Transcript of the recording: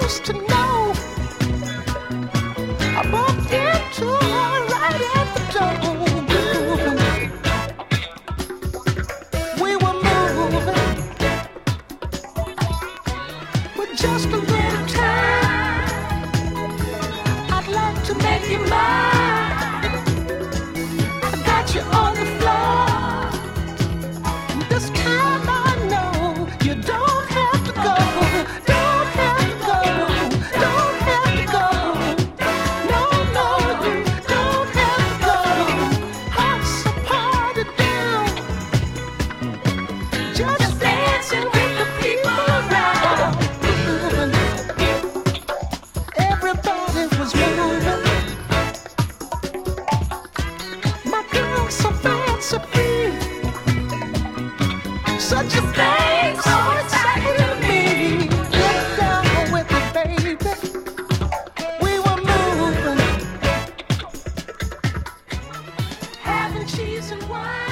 used to know. I bumped into her right at the door. We were moving with just a little time. I'd like to make you mine. I got you on the floor. And this time I know you don't have to go. Don't have to go. Don't have to go. No, no, you don't have to go. Hearts are parted down. Just dancing with the people around. Everybody was moving. My girl so fancy free. Such a thing so exciting to me. Get down with it, baby. We were moving, having cheese and wine.